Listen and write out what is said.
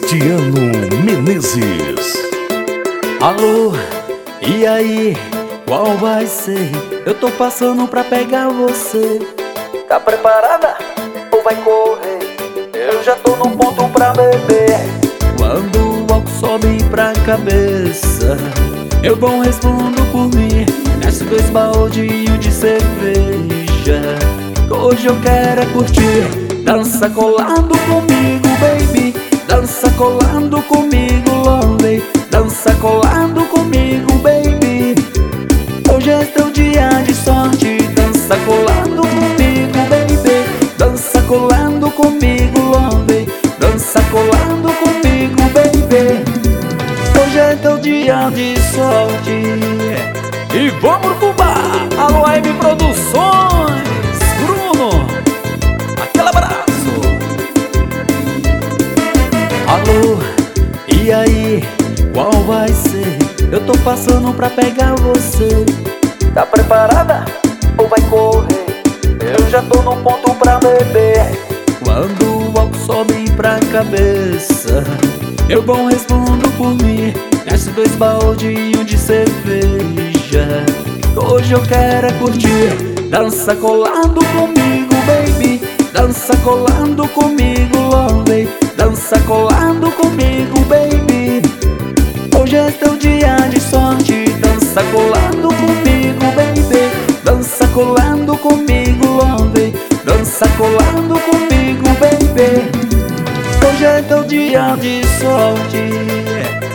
Cristiano Menezes. Alô, e aí, qual vai ser? Eu tô passando pra pegar você. Tá preparada ou vai correr? Eu já tô no ponto pra beber. Quando o álcool sobe pra cabeça, eu bom respondo por mim. Desce 2 baldinhos de cerveja, hoje eu quero é curtir. Dança colando comigo, baby. Dança colando comigo, lonely. Dança colando comigo, baby. Hoje é teu dia de sorte. Dança colando comigo, baby. Dança colando comigo, lonely. Dança colando comigo, baby. Hoje é teu dia de sorte. E vamos pro bar. Alô, M Produções. Bruno, aquele abraço. Alô, e aí, qual vai ser? Eu tô passando pra pegar você. Tá preparada ou vai correr? Eu já tô no ponto pra beber. Quando o álcool sobe pra cabeça, eu bom respondo por mim. Desce 2 baldinhos de cerveja, hoje eu quero é curtir. Dança colando comigo, baby. Dança colando comigo, lonely. Dança colando comigo, baby. Hoje é teu dia de sorte. Dança colando comigo, baby. Dança colando comigo, lonely. Dança colando comigo, baby. Hoje é teu dia de sorte.